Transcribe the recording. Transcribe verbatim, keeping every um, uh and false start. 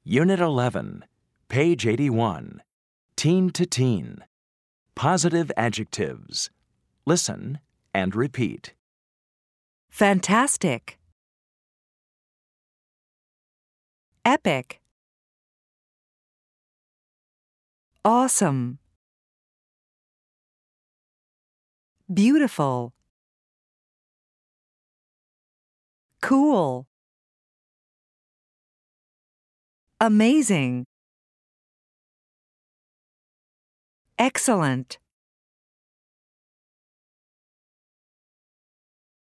Unit eleven, page eighty-one. Teen to teen. Positive adjectives. Listen and repeat. Fantastic. Epic. Awesome. Beautiful. Cool. Amazing. Excellent.